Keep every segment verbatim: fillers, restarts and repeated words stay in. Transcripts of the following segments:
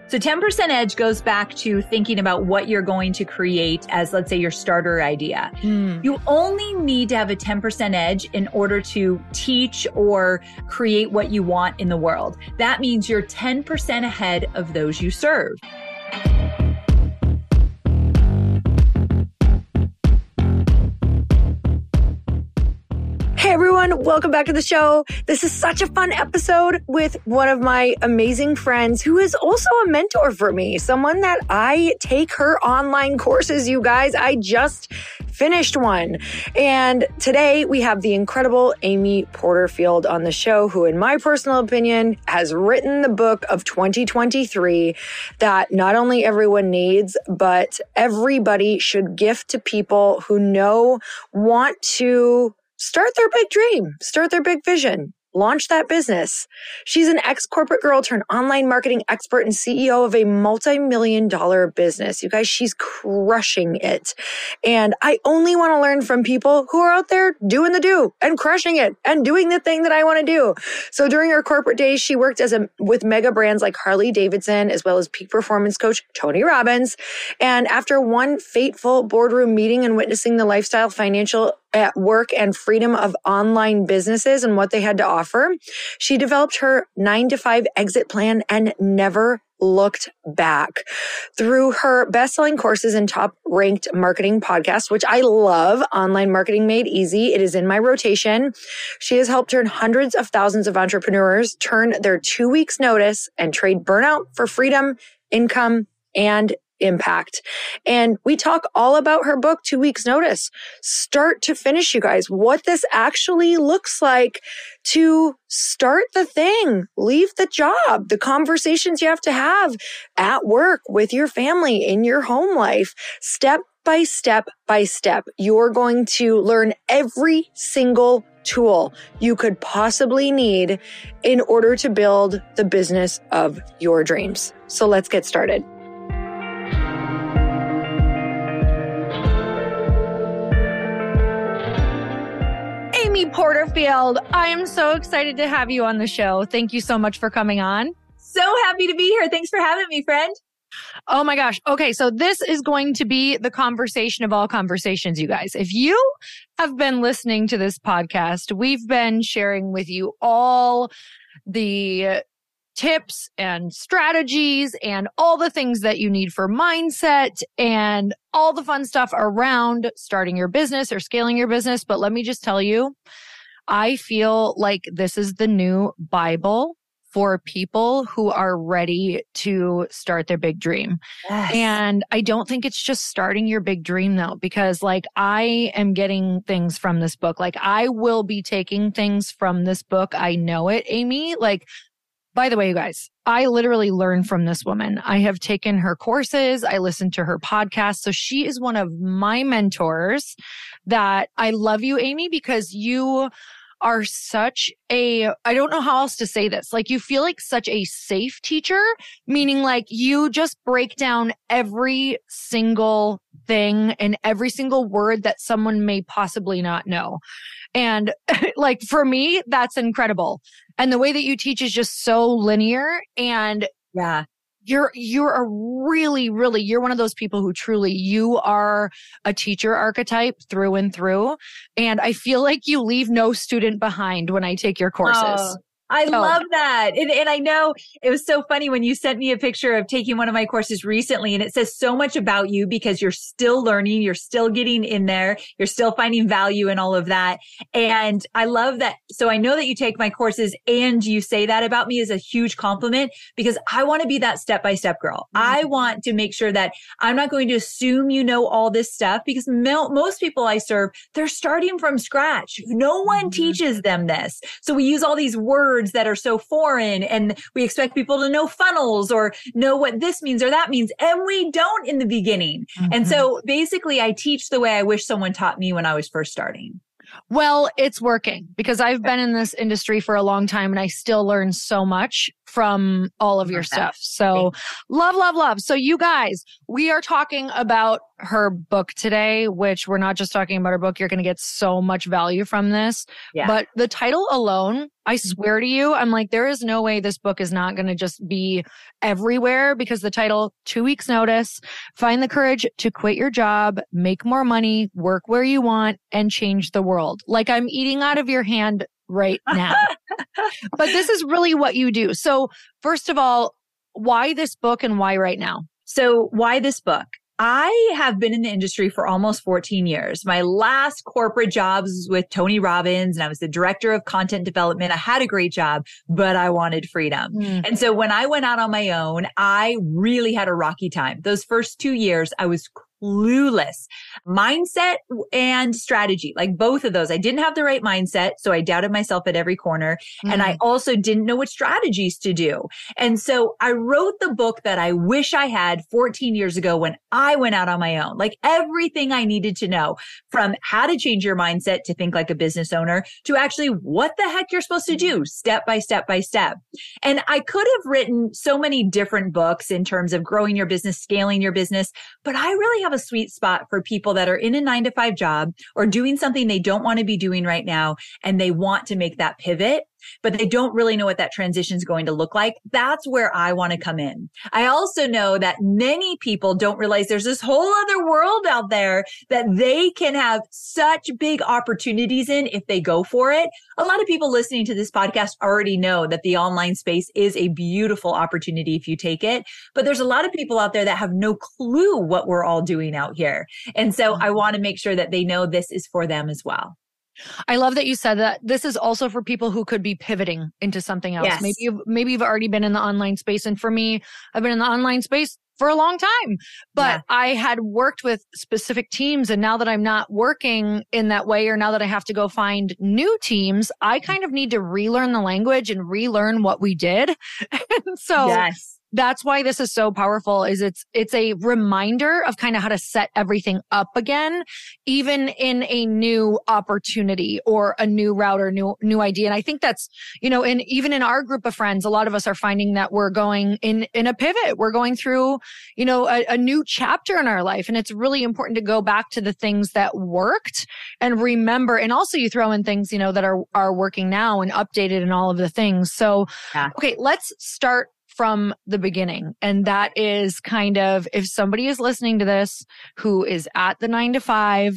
So ten percent edge goes back to thinking about what you're going to create as, let's say, your starter idea. Mm. You only need to have a ten percent edge in order to teach or create what you want in the world. That means you're ten percent ahead of those you serve. Hey everyone, welcome back to the show. This is such a fun episode with one of my amazing friends who is also a mentor for me, someone that I take her online courses, you guys. I just finished one. And today we have the incredible Amy Porterfield on the show, who in my personal opinion has written the book of twenty twenty-three that not only everyone needs, but everybody should gift to people who know, want to start their big dream, start their big vision, launch that business. She's an ex-corporate girl turned online marketing expert and C E O of a multi-million dollar business. You guys, she's crushing it. And I only want to learn from people who are out there doing the do and crushing it and doing the thing that I want to do. So during her corporate days, she worked as a with mega brands like Harley Davidson, as well as peak performance coach Tony Robbins. And after one fateful boardroom meeting and witnessing the lifestyle, financial at work and freedom of online businesses and what they had to offer, she developed her nine to five exit plan and never looked back. Through her best-selling courses and top-ranked marketing podcasts, which I love, Online Marketing Made Easy, it is in my rotation. She has helped turn hundreds of thousands of entrepreneurs turn their two weeks notice and trade burnout for freedom, income, and impact. And we talk all about her book, Two Weeks Notice, start to finish, you guys, what this actually looks like to start the thing, leave the job, the conversations you have to have at work, with your family, in your home life, step by step by step. You're going to learn every single tool you could possibly need in order to build the business of your dreams. So let's get started. Amy Porterfield, I am so excited to have you on the show. Thank you so much for coming on. So happy to be here. Thanks for having me, friend. Oh my gosh. Okay, so this is going to be the conversation of all conversations, you guys. If you have been listening to this podcast, we've been sharing with you all the tips and strategies and all the things that you need for mindset and all the fun stuff around starting your business or scaling your business. But let me just tell you, I feel like this is the new Bible for people who are ready to start their big dream. Yes. And I don't think it's just starting your big dream though, because like I am getting things from this book. Like I will be taking things from this book. I know it, Amy. Like, by the way, you guys, I literally learned from this woman. I have taken her courses. I listened to her podcast. So she is one of my mentors that I love you, Amy, because you are such a, I don't know how else to say this. Like you feel like such a safe teacher, meaning like you just break down every single thing and every single word that someone may possibly not know. And like for me, that's incredible. And the way that you teach is just so linear. And yeah, you're, you're a really, really, you're one of those people who truly, you are a teacher archetype through and through. And I feel like you leave no student behind when I take your courses. Oh. I So- love that. And, and I know it was so funny when you sent me a picture of taking one of my courses recently, and it says so much about you because you're still learning, you're still getting in there, you're still finding value in all of that. And I love that. So I know that you take my courses and you say that about me is a huge compliment because I want to be that step-by-step girl. Mm-hmm. I want to make sure that I'm not going to assume you know all this stuff because mo- most people I serve, they're starting from scratch. No one mm-hmm. teaches them this. So we use all these words that are so foreign and we expect people to know funnels or know what this means or that means. And we don't in the beginning. Mm-hmm. And so basically I teach the way I wish someone taught me when I was first starting. Well, it's working because I've been in this industry for a long time and I still learn so much from all of your stuff. So love, love, love. So you guys, we are talking about her book today, which we're not just talking about her book. You're going to get so much value from this. Yeah. But the title alone, I swear to you, I'm like, there is no way this book is not going to just be everywhere, because the title, Two Weeks Notice, Find the Courage to Quit Your Job, Make More Money, Work Where You Want, and Change the World. Like, I'm eating out of your hand right now. But this is really what you do. So first of all, why this book and why right now? So why this book? I have been in the industry for almost fourteen years. My last corporate job was with Tony Robbins, and I was the director of content development. I had a great job, but I wanted freedom. Mm. And so when I went out on my own, I really had a rocky time. Those first two years, I was clueless. Mindset and strategy, like both of those. I didn't have the right mindset, so I doubted myself at every corner. Mm. And I also didn't know what strategies to do. And so I wrote the book that I wish I had fourteen years ago when I went out on my own. Like everything I needed to know, from how to change your mindset to think like a business owner, to actually what the heck you're supposed to do step by step by step. And I could have written so many different books in terms of growing your business, scaling your business, but I really have a sweet spot for people that are in a nine to five job or doing something they don't want to be doing right now, and they want to make that pivot, but they don't really know what that transition is going to look like. That's where I want to come in. I also know that many people don't realize there's this whole other world out there that they can have such big opportunities in if they go for it. A lot of people listening to this podcast already know that the online space is a beautiful opportunity if you take it. But there's a lot of people out there that have no clue what we're all doing out here. And so I want to make sure that they know this is for them as well. I love that you said that this is also for people who could be pivoting into something else. Yes. Maybe you've, maybe you've already been in the online space. And for me, I've been in the online space for a long time, but yeah. I had worked with specific teams. And now that I'm not working in that way, or now that I have to go find new teams, I kind of need to relearn the language and relearn what we did. And so yes. That's why this is so powerful, is it's, it's a reminder of kind of how to set everything up again, even in a new opportunity or a new route or new, new idea. And I think that's, you know, in, even in our group of friends, a lot of us are finding that we're going in, in a pivot. We're going through, you know, a, a new chapter in our life. And it's really important to go back to the things that worked and remember. And also you throw in things, you know, that are, are working now and updated and all of the things. So, yeah. Okay, let's start from the beginning. And that is kind of, if somebody is listening to this who is at the nine to five,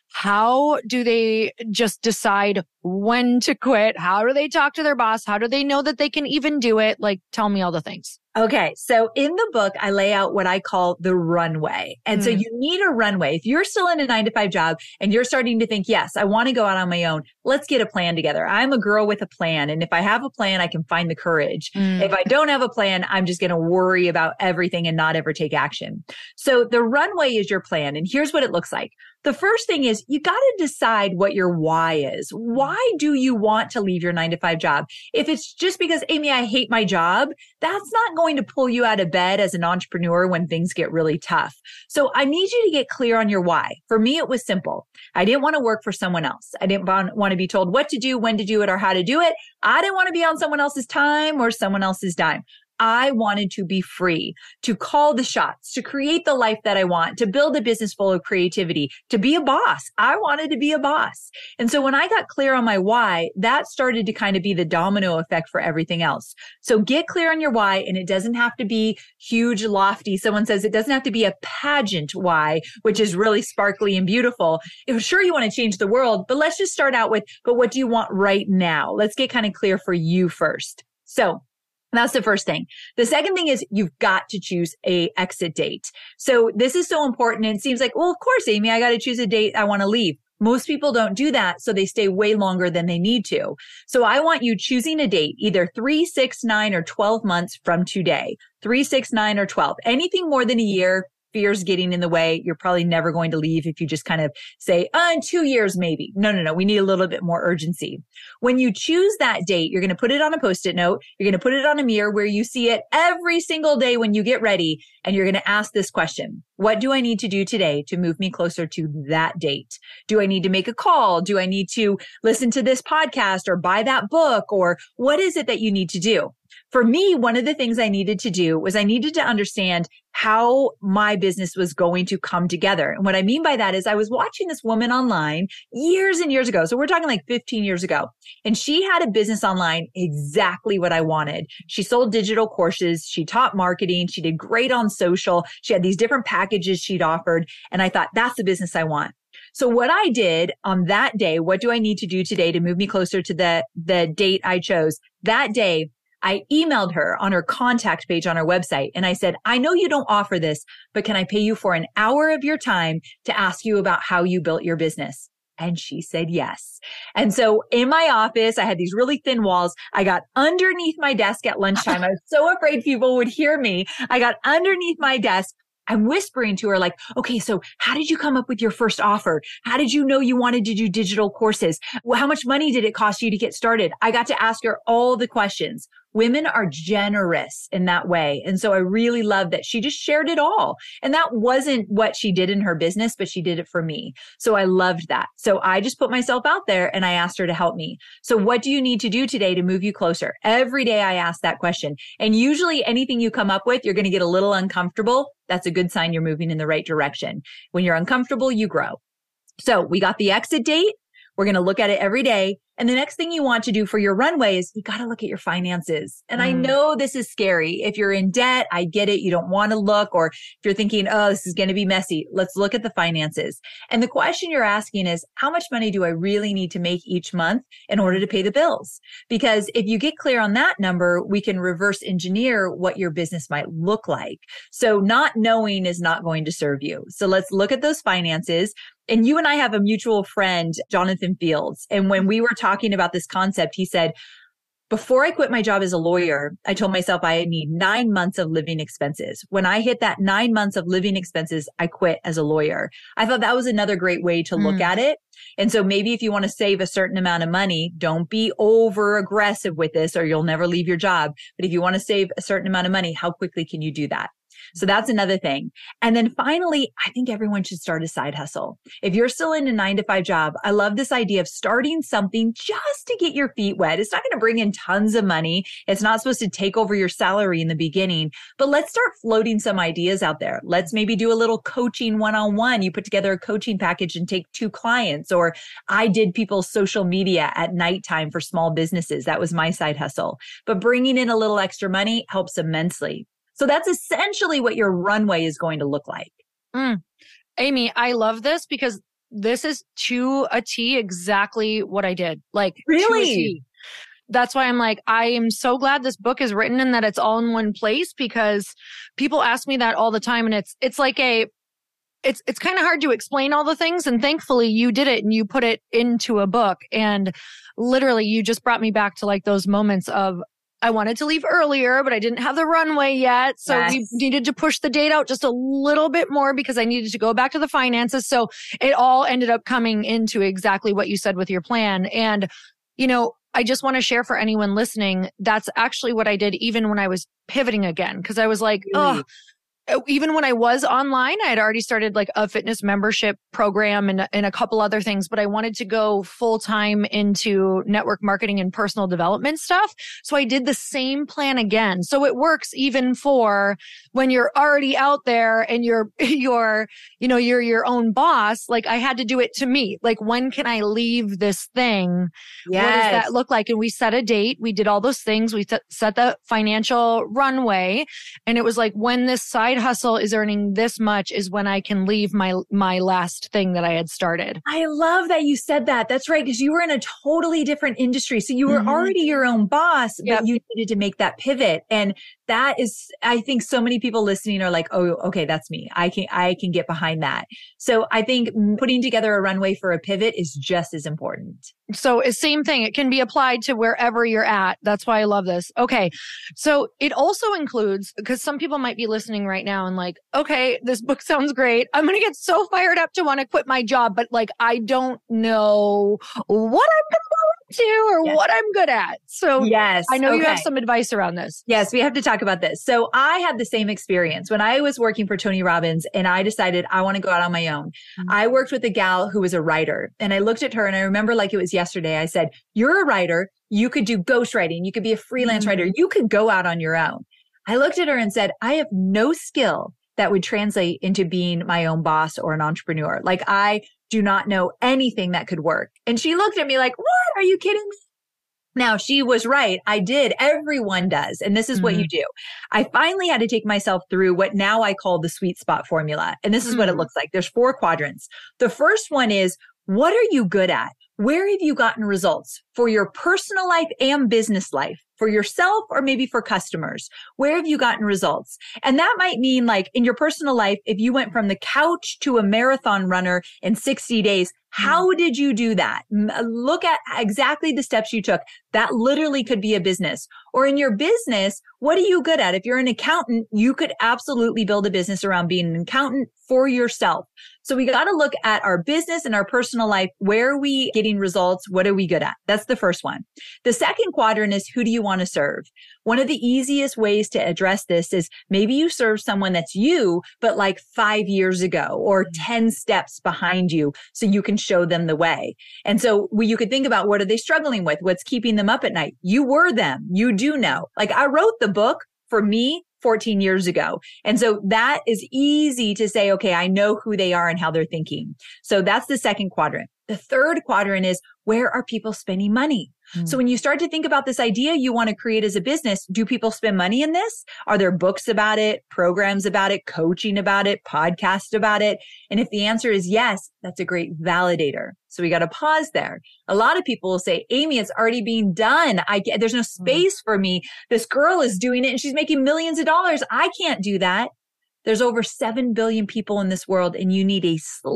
how do they just decide when to quit? How do they talk to their boss? How do they know that they can even do it? Like, tell me all the things. Okay. So in the book, I lay out what I call the runway. And mm. so you need a runway. If you're still in a nine to five job and you're starting to think, yes, I want to go out on my own, let's get a plan together. I'm a girl with a plan. And if I have a plan, I can find the courage. Mm. If I don't have a plan, I'm just going to worry about everything and not ever take action. So the runway is your plan. And here's what it looks like. The first thing is you got to decide what your why is. Why do you want to leave your nine to five job? If it's just because, Amy, I hate my job, that's not going to pull you out of bed as an entrepreneur when things get really tough. So I need you to get clear on your why. For me, it was simple. I didn't want to work for someone else. I didn't want to be told what to do, when to do it, or how to do it. I didn't want to be on someone else's time or someone else's dime. I wanted to be free, to call the shots, to create the life that I want, to build a business full of creativity, to be a boss. I wanted to be a boss. And so when I got clear on my why, that started to kind of be the domino effect for everything else. So get clear on your why, and it doesn't have to be huge, lofty. Someone says it doesn't have to be a pageant why, which is really sparkly and beautiful. If sure you want to change the world, but let's just start out with, but what do you want right now? Let's get kind of clear for you first. So that's the first thing. The second thing is you've got to choose a exit date. So this is so important. And it seems like, well, of course, Amy, I got to choose a date I want to leave. Most people don't do that, so they stay way longer than they need to. So I want you choosing a date, either three, six, nine, or twelve months from today. Three, six, nine, or twelve. Anything more than a year, fear's getting in the way. You're probably never going to leave if you just kind of say, oh, in two years, maybe. No, no, no. We need a little bit more urgency. When you choose that date, you're going to put it on a Post-it note. You're going to put it on a mirror where you see it every single day when you get ready. And you're going to ask this question. What do I need to do today to move me closer to that date? Do I need to make a call? Do I need to listen to this podcast or buy that book? Or what is it that you need to do? for me, one of the things I needed to do was I needed to understand how my business was going to come together. And what I mean by that is I was watching this woman online years and years ago. So we're talking like fifteen years ago. And she had a business online exactly what I wanted. She sold digital courses. She taught marketing. She did great on social. She had these different packages she'd offered. And I thought, that's the business I want. So what I did on that day, what do I need to do today to move me closer to the, the date I chose? That day, I emailed her on her contact page on her website. And I said, I know you don't offer this, but can I pay you for an hour of your time to ask you about how you built your business? And she said yes. And so in my office, I had these really thin walls. I got underneath my desk at lunchtime. I was so afraid people would hear me. I got underneath my desk. I'm whispering to her like, okay, so how did you come up with your first offer? How did you know you wanted to do digital courses? Well, how much money did it cost you to get started? I got to ask her all the questions. Women are generous in that way. And so I really love that she just shared it all. And that wasn't what she did in her business, but she did it for me. So I loved that. So I just put myself out there and I asked her to help me. So what do you need to do today to move you closer? Every day I ask that question. And usually anything you come up with, you're going to get a little uncomfortable. That's a good sign you're moving in the right direction. When you're uncomfortable, you grow. So we got the exit date. We're going to look at it every day. And the next thing you want to do for your runway is you got to look at your finances. And mm. I know this is scary. If you're in debt, I get it. You don't want to look, or if you're thinking, oh, this is going to be messy. Let's look at the finances. And the question you're asking is, how much money do I really need to make each month in order to pay the bills? Because if you get clear on that number, we can reverse engineer what your business might look like. So not knowing is not going to serve you. So let's look at those finances. And you and I have a mutual friend, Jonathan Fields. And when we were talking about this concept, he said, before I quit my job as a lawyer, I told myself I need nine months of living expenses. When I hit that nine months of living expenses, I quit as a lawyer. I thought that was another great way to look mm. at it. And so maybe if you want to save a certain amount of money, don't be over aggressive with this or you'll never leave your job. But if you want to save a certain amount of money, how quickly can you do that? So that's another thing. And then finally, I think everyone should start a side hustle. If you're still in a nine to five job, I love this idea of starting something just to get your feet wet. It's not going to bring in tons of money. It's not supposed to take over your salary in the beginning, but let's start floating some ideas out there. Let's maybe do a little coaching one-on-one. You put together a coaching package and take two clients, or I did people's social media at nighttime for small businesses. That was my side hustle, but bringing in a little extra money helps immensely. So that's essentially what your runway is going to look like. Mm. Amy, I love this because this is to a T exactly what I did. Like, really? To a T. That's why I'm like, I am so glad this book is written and that it's all in one place, because people ask me that all the time. And it's, it's like a, it's, it's kind of hard to explain all the things. And thankfully you did it and you put it into a book. And literally you just brought me back to like those moments of, I wanted to leave earlier, but I didn't have the runway yet. So yes. we needed to push the date out just a little bit more because I needed to go back to the finances. So it all ended up coming into exactly what you said with your plan. And, you know, I just want to share for anyone listening, that's actually what I did even when I was pivoting again. Because I was like, really? oh, even when I was online, I had already started like a fitness membership program and, and a couple other things, but I wanted to go full time into network marketing and personal development stuff. So I did the same plan again. So it works even for when you're already out there and you're, you're, you know, you're your own boss. Like I had to do it to me. Like, when can I leave this thing? Yes. What does that look like? And we set a date. We did all those things. We th- set the financial runway. And it was like, when this side hustle is earning this much is when I can leave my my last thing that I had started. I love that you said that. That's right. Because you were in a totally different industry. So you were mm-hmm. already your own boss, but yep. you needed to make that pivot. And that is, I think so many people listening are like, oh, okay, that's me. I can, I can get behind that. So I think putting together a runway for a pivot is just as important. So same thing. It can be applied to wherever you're at. That's why I love this. Okay. So it also includes, because some people might be listening right now and like, okay, this book sounds great. I'm going to get so fired up to want to quit my job, but like, I don't know what I'm going to do or yes. what I'm good at. So yes. I know okay. you have some advice around this. Yes, we have to talk about this. So I had the same experience. When I was working for Tony Robbins and I decided I want to go out on my own, mm-hmm. I worked with a gal who was a writer, and I looked at her and I remember like it was yesterday. I said, you're a writer. You could do ghostwriting. You could be a freelance mm-hmm. writer. You could go out on your own. I looked at her and said, I have no skill that would translate into being my own boss or an entrepreneur. Like I do not know anything that could work. And she looked at me like, what? Are you kidding me? Now, she was right. I did. Everyone does. And this is mm-hmm. what you do. I finally had to take myself through what now I call the sweet spot formula. And this is mm-hmm. what it looks like. There's four quadrants. The first one is, what are you good at? Where have you gotten results for your personal life and business life? For yourself or maybe for customers? Where have you gotten results? And that might mean like in your personal life, if you went from the couch to a marathon runner in sixty days, how did you do that? Look at exactly the steps you took. That literally could be a business. Or in your business, what are you good at? If you're an accountant, you could absolutely build a business around being an accountant for yourself. So we got to look at our business and our personal life. Where are we getting results? What are we good at? That's the first one. The second quadrant is, who do you want to serve? One of the easiest ways to address this is maybe you serve someone that's you, but like five years ago or ten steps behind you, so you can show them the way. And so we, you could think about, what are they struggling with? What's keeping them up at night? You were them. You do know. Like I wrote the book for me fourteen years ago. And so that is easy to say, okay, I know who they are and how they're thinking. So that's the second quadrant. The third quadrant is, where are people spending money? Mm. So when you start to think about this idea you want to create as a business, do people spend money in this? Are there books about it, programs about it, coaching about it, podcasts about it? And if the answer is yes, that's a great validator. So we got to pause there. A lot of people will say, Amy, it's already being done. I get, there's no space mm. for me. This girl is doing it and she's making millions of dollars. I can't do that. There's over seven billion people in this world, and you need a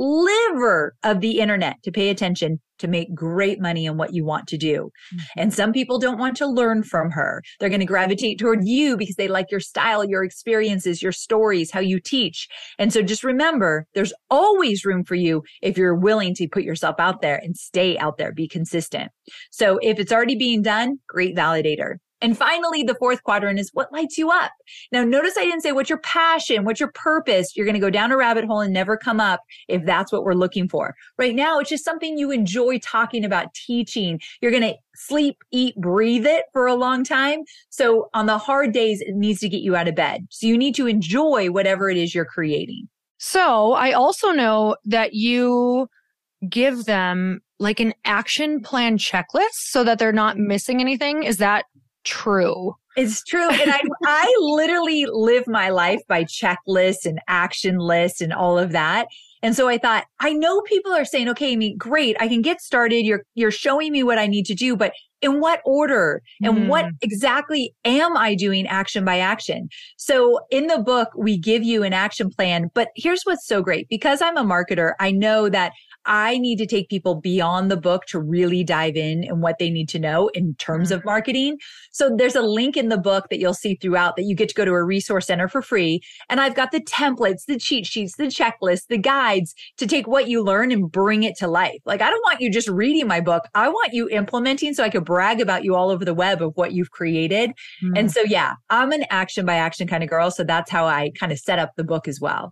sliver of the internet to pay attention to make great money in what you want to do. Mm-hmm. And some people don't want to learn from her. They're going to gravitate toward you because they like your style, your experiences, your stories, how you teach. And so just remember, there's always room for you if you're willing to put yourself out there and stay out there, be consistent. So if it's already being done, great validator. And finally, the fourth quadrant is, what lights you up? Now, notice I didn't say what's your passion, what's your purpose. You're going to go down a rabbit hole and never come up if that's what we're looking for. Right now, it's just something you enjoy talking about, teaching. You're going to sleep, eat, breathe it for a long time. So on the hard days, it needs to get you out of bed. So you need to enjoy whatever it is you're creating. So I also know that you give them like an action plan checklist so that they're not missing anything. Is that true? It's true. And I, I literally live my life by checklists and action lists and all of that. And so I thought, I know people are saying, okay, Amy, great. I can get started. You're, you're showing me what I need to do, but in what order and mm. what exactly am I doing action by action? So in the book, we give you an action plan, but here's what's so great. Because I'm a marketer, I know that I need to take people beyond the book to really dive in and what they need to know in terms of marketing. So there's a link in the book that you'll see throughout that you get to go to a resource center for free. And I've got the templates, the cheat sheets, the checklists, the guides to take what you learn and bring it to life. Like, I don't want you just reading my book. I want you implementing so I could brag about you all over the web of what you've created. Mm. And so, yeah, I'm an action by action kind of girl. So that's how I kind of set up the book as well.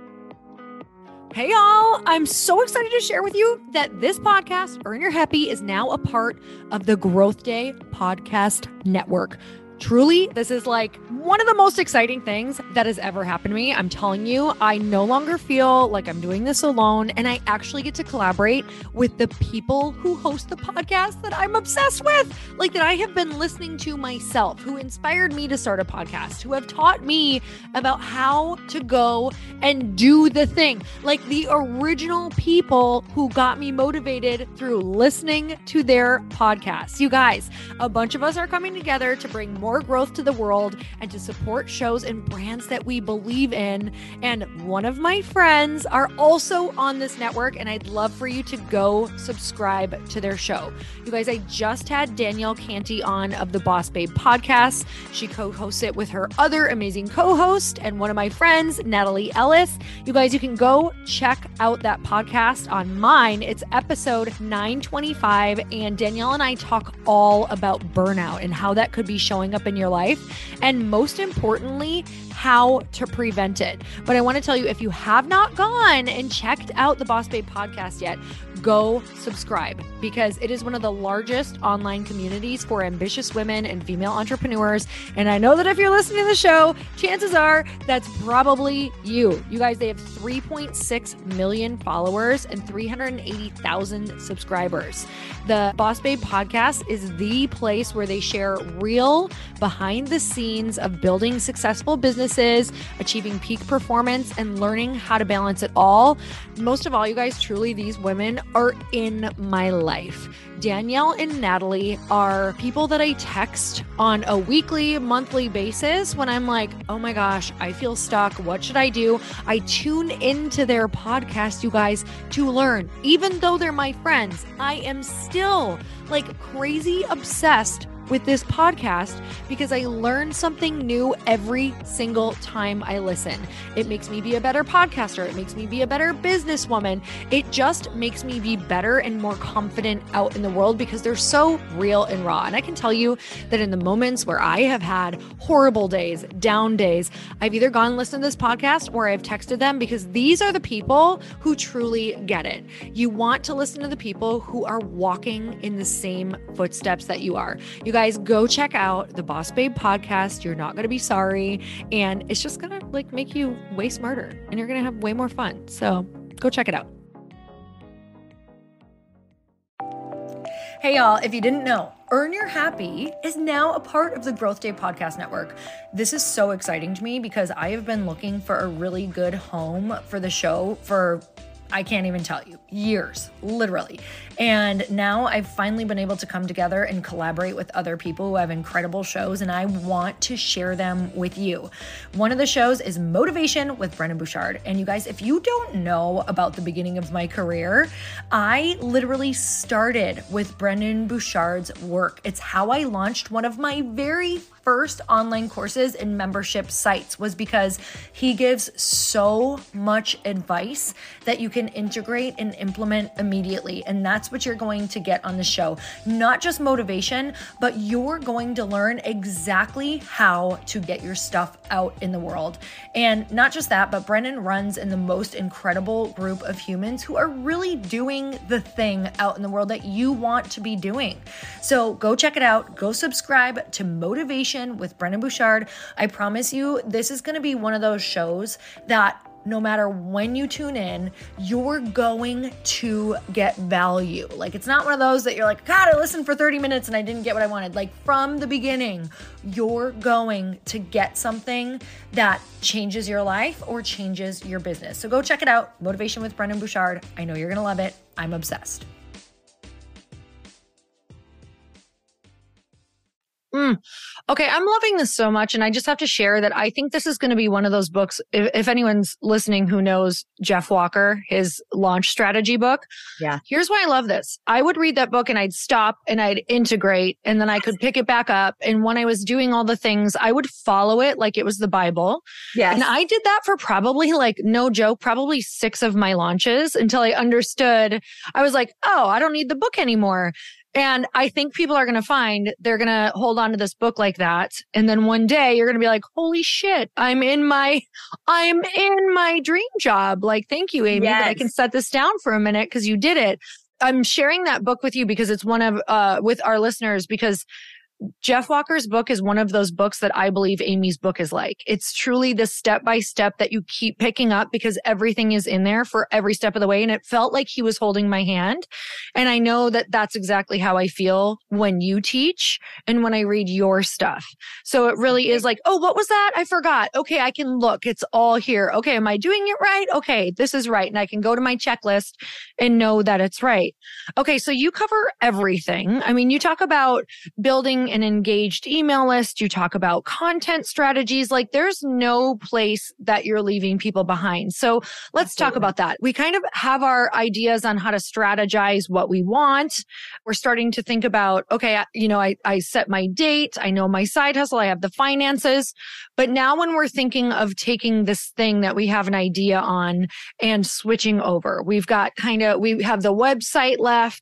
Hey, y'all. I'm so excited to share with you that this podcast, Earn Your Happy, is now a part of the Growth Day Podcast Network. Truly, this is like one of the most exciting things that has ever happened to me. I'm telling you, I no longer feel like I'm doing this alone, and I actually get to collaborate with the people who host the podcast that I'm obsessed with, like that I have been listening to myself, who inspired me to start a podcast, who have taught me about how to go and do the thing, like the original people who got me motivated through listening to their podcasts. You guys, a bunch of us are coming together to bring more More growth to the world and to support shows and brands that we believe in. And one of my friends are also on this network, and I'd love for you to go subscribe to their show. You guys, I just had Danielle Canty on of the Boss Babe podcast. She co-hosts it with her other amazing co-host and one of my friends, Natalie Ellis. You guys, you can go check out that podcast on mine. It's episode nine twenty-five, and Danielle and I talk all about burnout and how that could be showing up up in your life, and most importantly, how to prevent it. But I want to tell you, if you have not gone and checked out the Boss Babe podcast yet, go subscribe, because it is one of the largest online communities for ambitious women and female entrepreneurs. And I know that if you're listening to the show, chances are that's probably you. You guys, they have three point six million followers and three hundred eighty thousand subscribers. The Boss Babe podcast is the place where they share real behind the scenes of building successful businesses, achieving peak performance, and learning how to balance it all. Most of all, you guys, truly, these women are in my life. Danielle and Natalie are people that I text on a weekly, monthly basis when I'm like, oh my gosh, I feel stuck. What should I do? I tune into their podcast, you guys, to learn. Even though they're my friends, I am still like crazy obsessed with this podcast because I learn something new every single time I listen. It makes me be a better podcaster. It makes me be a better businesswoman. It just makes me be better and more confident out in the world because they're so real and raw. And I can tell you that in the moments where I have had horrible days, down days, I've either gone and listened to this podcast or I've texted them, because these are the people who truly get it. You want to listen to the people who are walking in the same footsteps that you are. You guys, Guys, go check out the Boss Babe podcast. You're not going to be sorry. And it's just going to like make you way smarter and you're going to have way more fun. So go check it out. Hey y'all, if you didn't know, Earn Your Happy is now a part of the Growth Day Podcast Network. This is so exciting to me because I have been looking for a really good home for the show for I can't even tell you, years, literally. And now I've finally been able to come together and collaborate with other people who have incredible shows, and I want to share them with you. One of the shows is Motivation with Brendon Burchard. And you guys, if you don't know about the beginning of my career, I literally started with Brendon Burchard's work. It's how I launched one of my very first online courses and membership sites, was because he gives so much advice that you can integrate and implement immediately. And that's what you're going to get on the show. Not just motivation, but you're going to learn exactly how to get your stuff out in the world. And not just that, but Brendon runs in the most incredible group of humans who are really doing the thing out in the world that you want to be doing. So go check it out. Go subscribe to Motivation with Brendon Burchard. I promise you, this is going to be one of those shows that no matter when you tune in, you're going to get value. Like, it's not one of those that you're like, God, I listened for thirty minutes and I didn't get what I wanted. Like, from the beginning, you're going to get something that changes your life or changes your business. So go check it out. Motivation with Brendon Burchard. I know you're going to love it. I'm obsessed. Mm. Okay, I'm loving this so much. And I just have to share that I think this is going to be one of those books. If, if anyone's listening who knows Jeff Walker, his launch strategy book. Yeah. Here's why I love this. I would read that book and I'd stop and I'd integrate, and then I could pick it back up. And when I was doing all the things, I would follow it like it was the Bible. Yes. And I did that for probably, like, no joke, probably six of my launches until I understood. I was like, oh, I don't need the book anymore. And I think people are going to find they're going to hold on to this book like that. And then one day you're going to be like, holy shit, I'm in my, I'm in my dream job. Like, thank you, Amy, yes. that I can set this down for a minute because you did it. I'm sharing that book with you because it's one of, uh, with our listeners, because Jeff Walker's book is one of those books that I believe Amy's book is like. It's truly the step-by-step that you keep picking up because everything is in there for every step of the way. And it felt like he was holding my hand. And I know that that's exactly how I feel when you teach and when I read your stuff. So it really is like, oh, what was that? I forgot. Okay, I can look. It's all here. Okay, am I doing it right? Okay, this is right. And I can go to my checklist and know that it's right. Okay, so you cover everything. I mean, you talk about building an engaged email list. You talk about content strategies. Like, there's no place that you're leaving people behind. So let's Absolutely. talk about that. We kind of have our ideas on how to strategize what we want. We're starting to think about, okay, you know, I, I set my date. I know my side hustle. I have the finances. But now when we're thinking of taking this thing that we have an idea on and switching over, we've got kind of, we have the website left.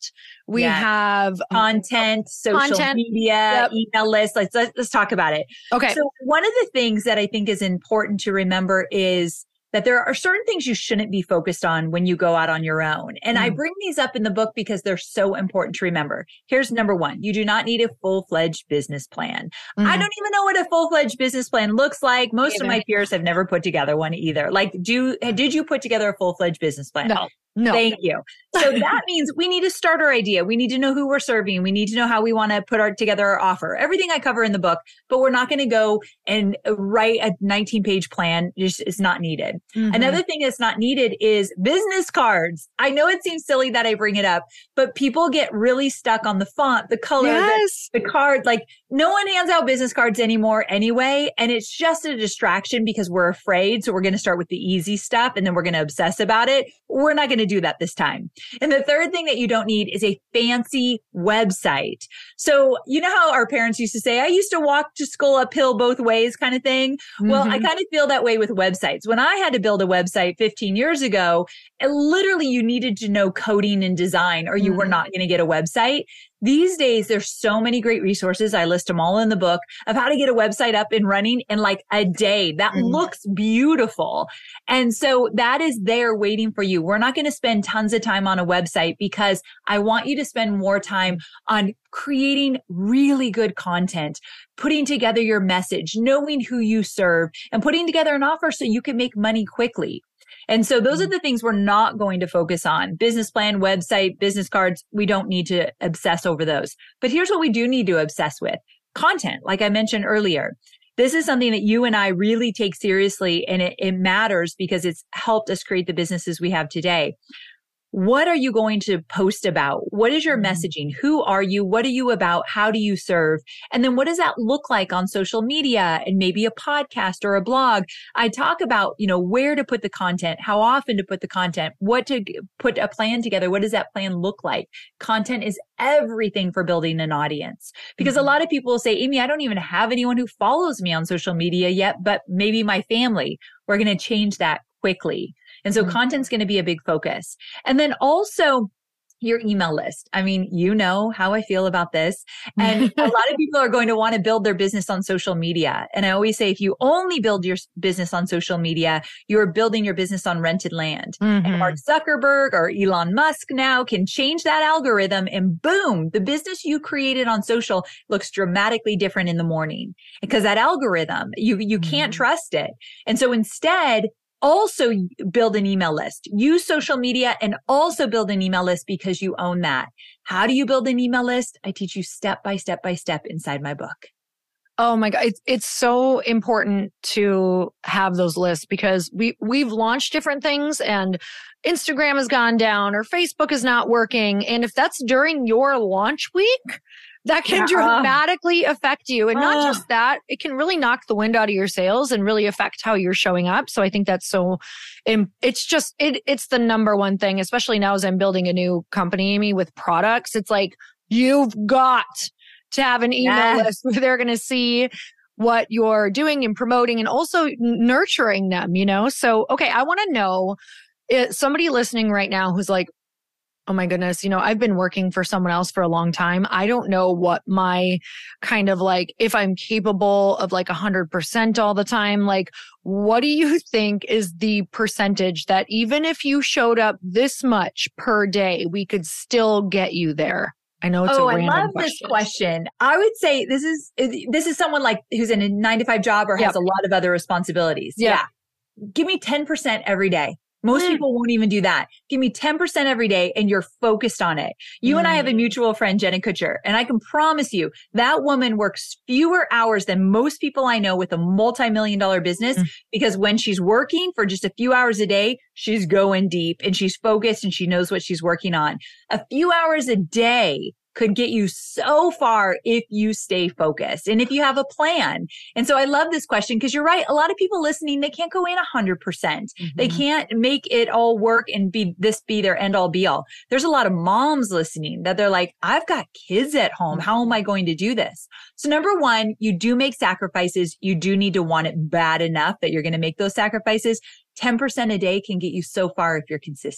We yeah. have content, social content. media, Yep. email lists. Let's, let's, let's talk about it. Okay. So one of the things that I think is important to remember is that there are certain things you shouldn't be focused on when you go out on your own. And mm. I bring these up in the book because they're so important to remember. Here's number one. You do not need a full-fledged business plan. Mm. I don't even know what a full-fledged business plan looks like. Most even. of my peers have never put together one either. Like, do did you put together a full-fledged business plan? No. No. Thank you. So that means we need a starter idea. We need to know who we're serving. We need to know how we want to put our together our offer. Everything I cover in the book, but we're not going to go and write a nineteen page plan. Just it's not needed. Mm-hmm. Another thing that's not needed is business cards. I know it seems silly that I bring it up, but people get really stuck on the font, the color, yes. the, the card. Like no one hands out business cards anymore anyway. And it's just a distraction because we're afraid. So we're going to start with the easy stuff and then we're going to obsess about it. We're not going to do that this time. And the third thing that you don't need is a fancy website. So you know how our parents used to say, I used to walk to school uphill both ways kind of thing. Mm-hmm. Well, I kind of feel that way with websites. When I had to build a website fifteen years ago, literally you needed to know coding and design or you mm-hmm. were not going to get a website. These days, there's so many great resources. I list them all in the book of how to get a website up and running in like a day. That mm-hmm. looks beautiful. And so that is there waiting for you. We're not going to spend tons of time on a website because I want you to spend more time on creating really good content, putting together your message, knowing who you serve, and putting together an offer so you can make money quickly. And so those are the things we're not going to focus on. Business plan, website, business cards. We don't need to obsess over those. But here's what we do need to obsess with. Content, like I mentioned earlier. This is something that you and I really take seriously, and it, it matters because it's helped us create the businesses we have today. What are you going to post about? What is your messaging? Who are you? What are you about? How do you serve? And then what does that look like on social media and maybe a podcast or a blog? I talk about, you know, where to put the content, how often to put the content, what to put a plan together. What does that plan look like? Content is everything for building an audience because mm-hmm. a lot of people will say, Amy, I don't even have anyone who follows me on social media yet, but maybe my family. We're going to change that quickly. And so mm-hmm. content's going to be a big focus. And then also your email list. I mean, you know how I feel about this. And a lot of people are going to want to build their business on social media. And I always say, if you only build your business on social media, you're building your business on rented land. Mm-hmm. And Mark Zuckerberg or Elon Musk now can change that algorithm and boom, the business you created on social looks dramatically different in the morning because that algorithm, you, you mm-hmm. can't trust it. And so instead, also build an email list. Use social media and also build an email list because you own that. How do you build an email list? I teach you step by step by step inside my book. Oh my God. It's, it's so important to have those lists because we, we've launched different things and Instagram has gone down or Facebook is not working. And if that's during your launch week, that can yeah. dramatically affect you. And not uh. just that, it can really knock the wind out of your sails and really affect how you're showing up. So I think that's so, it's just, it, it's the number one thing, especially now as I'm building a new company, Amy, with products. It's like, you've got to have an email yes. list where they're going to see what you're doing and promoting and also nurturing them, you know? So, okay, I want to know it, somebody listening right now who's like, oh my goodness, you know, I've been working for someone else for a long time. I don't know what my kind of like, if I'm capable of like one hundred percent all the time, like, what do you think is the percentage that even if you showed up this much per day, we could still get you there? I know it's oh, a random I love question. this question. I would say this is this is someone like who's in a nine to five job or has yep. a lot of other responsibilities. Yep. Yeah. Give me ten percent every day. Most mm. people won't even do that. Give me ten percent every day and you're focused on it. You mm. and I have a mutual friend, Jenna Kutcher, and I can promise you that woman works fewer hours than most people I know with a multi-million dollar business mm. because when she's working for just a few hours a day, she's going deep and she's focused and she knows what she's working on. A few hours a day could get you so far if you stay focused and if you have a plan. And so I love this question because you're right. A lot of people listening, they can't go in one hundred percent. Mm-hmm. They can't make it all work and be this be their end all be all. There's a lot of moms listening that they're like, I've got kids at home. How am I going to do this? So number one, you do make sacrifices. You do need to want it bad enough that you're going to make those sacrifices. ten percent a day can get you so far if you're consistent.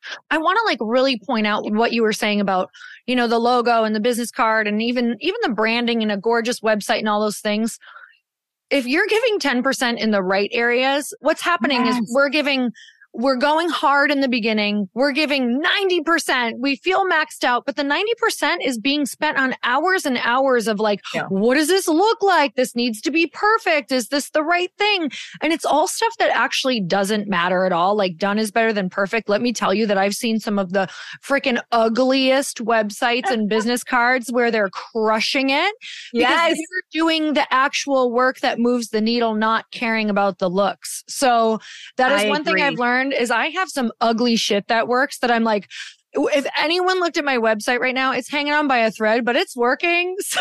I want to like really point out what you were saying about, you know, the logo and the business card and even, even the branding and a gorgeous website and all those things. If you're giving ten percent in the right areas, what's happening yes. is we're giving We're going hard in the beginning. We're giving ninety percent. We feel maxed out, but the ninety percent is being spent on hours and hours of like, yeah. what does this look like? This needs to be perfect. Is this the right thing? And it's all stuff that actually doesn't matter at all. Like done is better than perfect. Let me tell you that I've seen some of the freaking ugliest websites and business cards where they're crushing it. Yes. Because they're doing the actual work that moves the needle, not caring about the looks. So that is I one agree. thing I've learned. Is I have some ugly shit that works that I'm like, if anyone looked at my website right now, it's hanging on by a thread, but it's working. So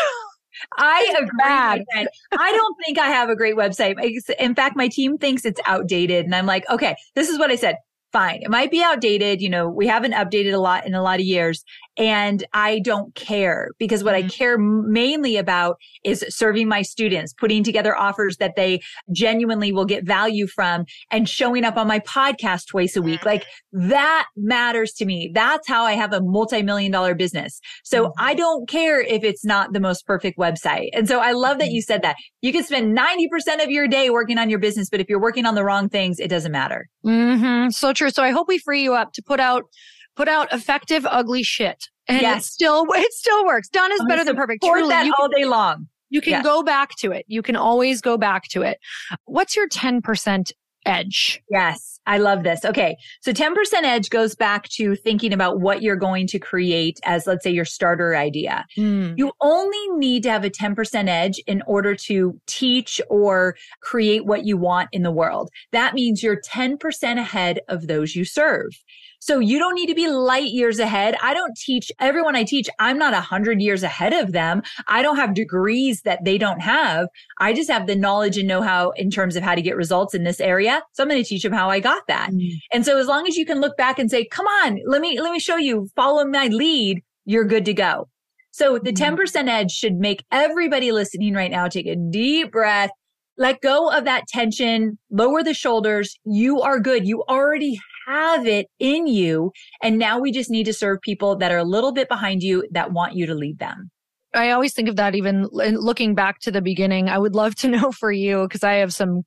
I agree. Bad. I don't think I have a great website. In fact, my team thinks it's outdated. And I'm like, okay, this is what I said. Fine. It might be outdated. You know, we haven't updated a lot in a lot of years. And I don't care because what mm-hmm. I care mainly about is serving my students, putting together offers that they genuinely will get value from and showing up on my podcast twice a week. Like that matters to me. That's how I have a multi-million dollar business. So mm-hmm. I don't care if it's not the most perfect website. And so I love that you said that. You can spend ninety percent of your day working on your business, but if you're working on the wrong things, it doesn't matter. Mm-hmm. So true. So I hope we free you up to put out Put out effective, ugly shit. And yes. it still, it still works. Done is I'm better than perfect. Truly, that you all can, day long. You can yes. go back to it. You can always go back to it. What's your ten percent edge? Yes, I love this. Okay. So ten percent edge goes back to thinking about what you're going to create as, let's say, your starter idea. Mm. You only need to have a ten percent edge in order to teach or create what you want in the world. That means you're ten percent ahead of those you serve. So you don't need to be light years ahead. I don't teach everyone I teach. I'm not a hundred years ahead of them. I don't have degrees that they don't have. I just have the knowledge and know-how in terms of how to get results in this area. So I'm going to teach them how I got that. Mm. And so as long as you can look back and say, come on, let me, let me show you, follow my lead, you're good to go. So the mm. ten percent edge should make everybody listening right now take a deep breath. Let go of that tension, lower the shoulders. You are good. You already have it in you. And now we just need to serve people that are a little bit behind you that want you to lead them. I always think of that even looking back to the beginning. I would love to know for you, because I have some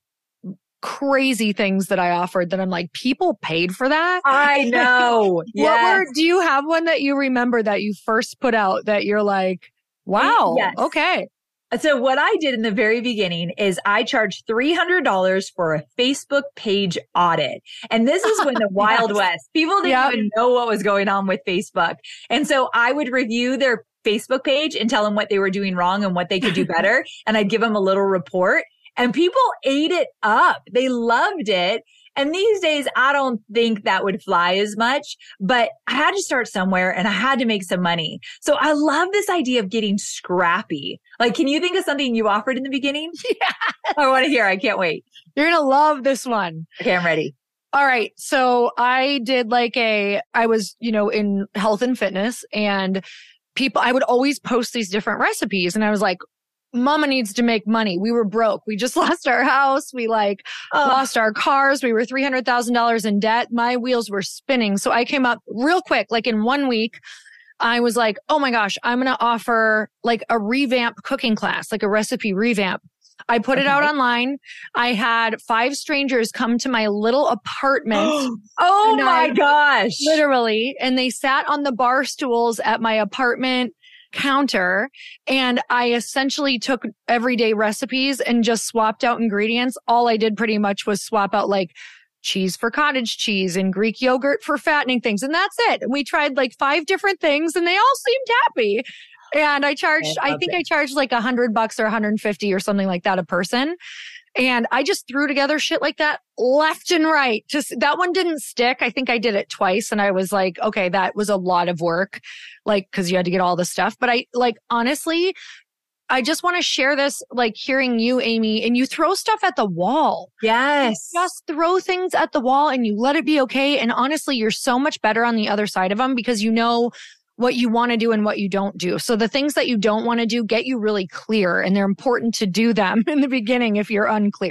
crazy things that I offered that I'm like, people paid for that? I know. Yes. What were, do you have one that you remember that you first put out that you're like, wow, yes. okay. So what I did in the very beginning is I charged three hundred dollars for a Facebook page audit. And this is when the Wild yes. West, people didn't yep. even know what was going on with Facebook. And so I would review their Facebook page and tell them what they were doing wrong and what they could do better. And I'd give them a little report. And people ate it up. They loved it. And these days, I don't think that would fly as much, but I had to start somewhere and I had to make some money. So I love this idea of getting scrappy. Like, can you think of something you offered in the beginning? Yeah. I want to hear. I can't wait. You're going to love this one. Okay, I'm ready. All right. So I did like a, I was, you know, in health and fitness, and people, I would always post these different recipes. And I was like, Mama needs to make money. We were broke. We just lost our house. We like oh. lost our cars. We were three hundred thousand dollars in debt. My wheels were spinning. So I came up real quick, like in one week, I was like, oh my gosh, I'm going to offer like a revamp cooking class, like a recipe revamp. I put okay. it out online. I had five strangers come to my little apartment. Oh my I, gosh. Literally. And they sat on the bar stools at my apartment counter, and I essentially took everyday recipes and just swapped out ingredients. All I did pretty much was swap out like cheese for cottage cheese and Greek yogurt for fattening things. And that's it. And we tried like five different things and they all seemed happy. And I charged, I, I think it. I charged like a hundred bucks or one hundred fifty or something like that a person. And I just threw together shit like that left and right. Just that one didn't stick. I think I did it twice. And I was like, okay, that was a lot of work. Like, cause you had to get all the stuff. But I like, honestly, I just want to share this, like hearing you, Amy, and you throw stuff at the wall. Yes. You just throw things at the wall and you let it be okay. And honestly, you're so much better on the other side of them because you know what you want to do and what you don't do. So the things that you don't want to do get you really clear, and they're important to do them in the beginning if you're unclear.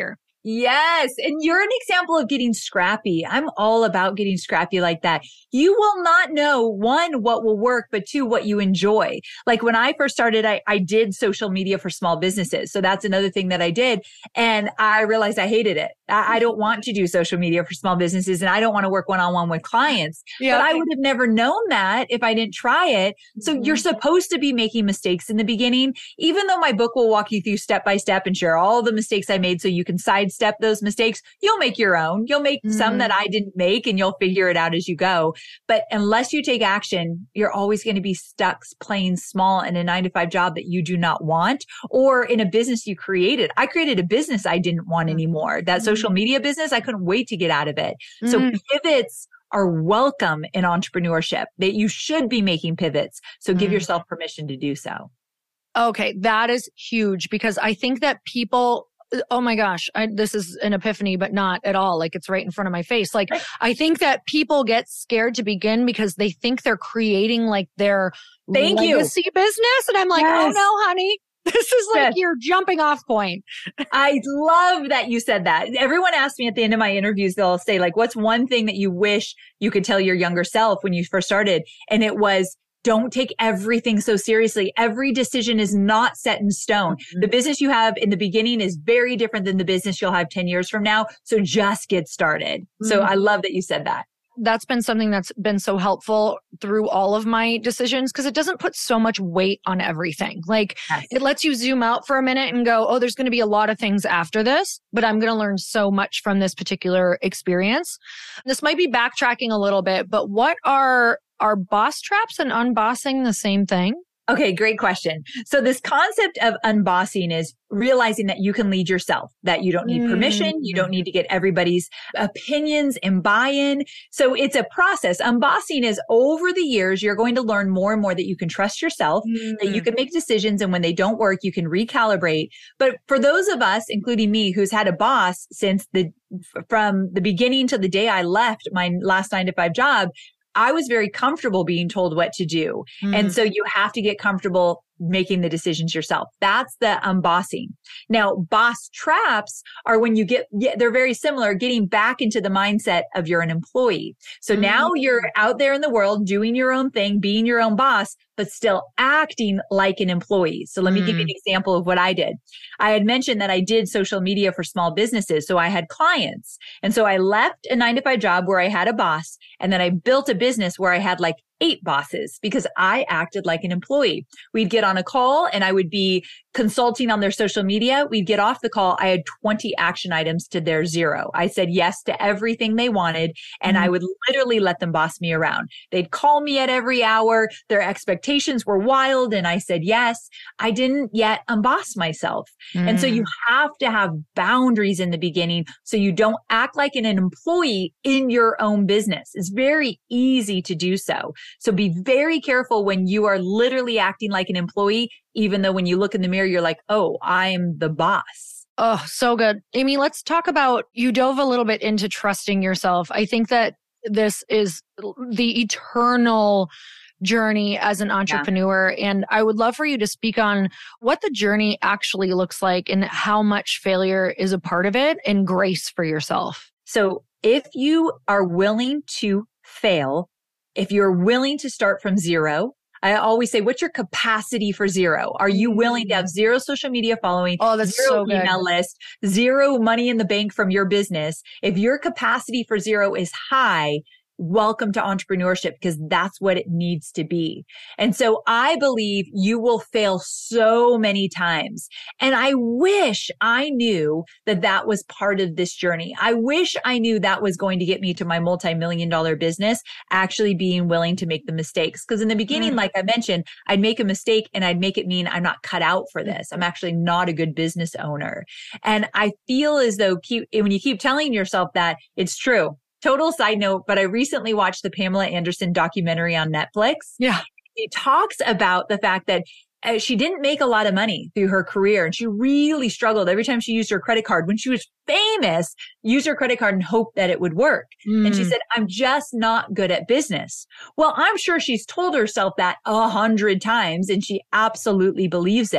Yes. And you're an example of getting scrappy. I'm all about getting scrappy like that. You will not know, one, what will work, but two, what you enjoy. Like when I first started, I, I did social media for small businesses. So that's another thing that I did. And I realized I hated it. I, I don't want to do social media for small businesses and I don't want to work one-on-one with clients. Yeah. But I would have never known that if I didn't try it. So mm-hmm. you're supposed to be making mistakes in the beginning, even though my book will walk you through step by step and share all the mistakes I made so you can sidestep those mistakes. You'll make your own. You'll make mm-hmm. some that I didn't make and you'll figure it out as you go. But unless you take action, you're always going to be stuck playing small in a nine to five job that you do not want or in a business you created. I created a business I didn't want anymore. That mm-hmm. social media business, I couldn't wait to get out of it. Mm-hmm. So pivots are welcome in entrepreneurship, that you should be making pivots. So give mm-hmm. yourself permission to do so. Okay. That is huge because I think that people oh my gosh, I, this is an epiphany, but not at all. Like it's right in front of my face. Like I think that people get scared to begin because they think they're creating like their Thank legacy you. business. And I'm like, yes. oh no, honey. This is like yes. your jumping off point. I love that you said that. Everyone asks me at the end of my interviews, they'll say like, what's one thing that you wish you could tell your younger self when you first started? And it was, don't take everything so seriously. Every decision is not set in stone. Mm-hmm. The business you have in the beginning is very different than the business you'll have ten years from now. So just get started. Mm-hmm. So I love that you said that. That's been something that's been so helpful through all of my decisions because it doesn't put so much weight on everything. Like yes. it lets you zoom out for a minute and go, oh, there's going to be a lot of things after this, but I'm going to learn so much from this particular experience. This might be backtracking a little bit, but what are Are boss traps and unbossing the same thing? Okay, great question. So this concept of unbossing is realizing that you can lead yourself, that you don't need permission. Mm-hmm. You don't need to get everybody's opinions and buy-in. So it's a process. Unbossing is over the years, you're going to learn more and more that you can trust yourself, mm-hmm. that you can make decisions. And when they don't work, you can recalibrate. But for those of us, including me, who's had a boss since the, from the beginning to the day I left my last nine to five job, I was very comfortable being told what to do. Mm. And so you have to get comfortable making the decisions yourself. That's the unbossing. Now, boss traps are when you get, yeah, they're very similar, getting back into the mindset of you're an employee. So mm. now you're out there in the world doing your own thing, being your own boss, but still acting like an employee. So let me mm. give you an example of what I did. I had mentioned that I did social media for small businesses. So I had clients. And so I left a nine to five job where I had a boss. And then I built a business where I had like eight bosses because I acted like an employee. We'd get on a call and I would be consulting on their social media. We'd get off the call. I had twenty action items to their zero. I said yes to everything they wanted. And mm-hmm. I would literally let them boss me around. They'd call me at every hour. Their expectations were wild. And I said yes. I didn't yet unboss myself. Mm-hmm. And so you have to have boundaries in the beginning so you don't act like an employee in your own business. It's very easy to do so. So be very careful when you are literally acting like an employee, even though when you look in the mirror, you're like, oh, I'm the boss. Oh, so good. Amy, let's talk about, you dove a little bit into trusting yourself. I think that this is the eternal journey as an entrepreneur. Yeah. And I would love for you to speak on what the journey actually looks like and how much failure is a part of it and grace for yourself. So if you are willing to fail, if you're willing to start from zero, I always say, what's your capacity for zero? Are you willing to have zero social media following, oh, that's zero so good. email list, zero money in the bank from your business? If your capacity for zero is high, welcome to entrepreneurship because that's what it needs to be. And so I believe you will fail so many times. And I wish I knew that that was part of this journey. I wish I knew that was going to get me to my multi-million dollar business, actually being willing to make the mistakes. Because in the beginning, mm. like I mentioned, I'd make a mistake and I'd make it mean I'm not cut out for this. I'm actually not a good business owner. And I feel as though keep, when you keep telling yourself that, it's true. Total side note, but I recently watched the Pamela Anderson documentary on Netflix. Yeah. She talks about the fact that uh, she didn't make a lot of money through her career and she really struggled every time she used her credit card. When she was famous, used her credit card and hoped that it would work. Mm. And she said, I'm just not good at business. Well, I'm sure she's told herself that a hundred times and she absolutely believes it.